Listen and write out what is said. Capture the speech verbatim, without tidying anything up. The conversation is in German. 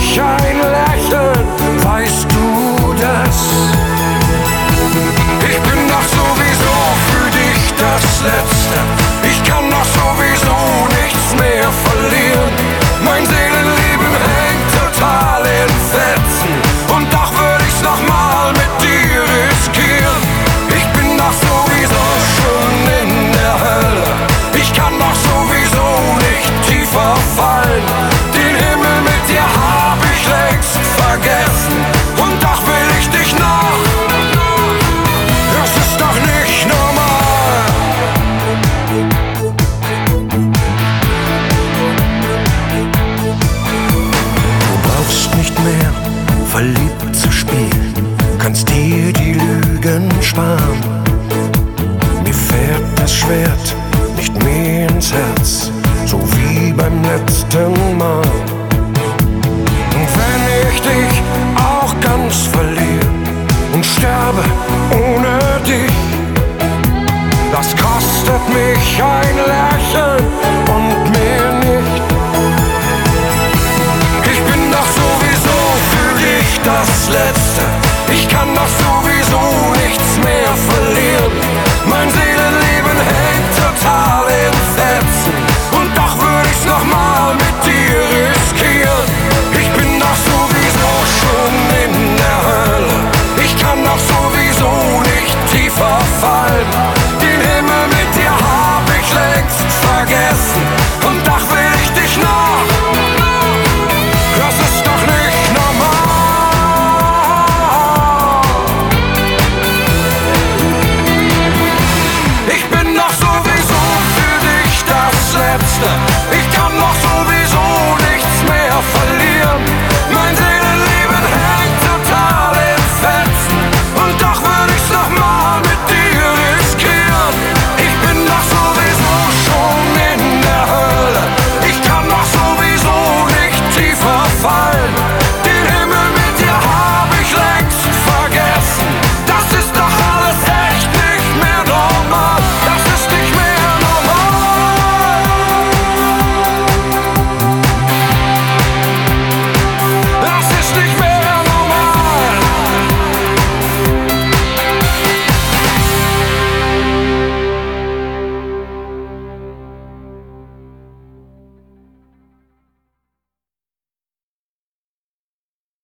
mich ein Lächeln, weißt du das? Ich bin doch sowieso für dich das Letzte. Ich kann doch sowieso nichts mehr verlieren. Mein Seelenleben hängt total in Fetzen, und doch würde ich's noch mal mit dir riskieren. Ich bin doch sowieso schon in der Hölle. Ich kann doch sowieso nicht tiefer fallen. Den Himmel mit dir hab ich längst vergessen, und doch will ich dich noch. Das ist doch nicht normal. Du brauchst nicht mehr verliebt zu spielen, kannst dir die Lügen sparen. Mir fährt das Schwert nicht mehr ins Herz, so wie beim letzten Mal. Und wenn ich dich auch ganz verliere und sterbe ohne dich, das kostet mich ein Lächeln.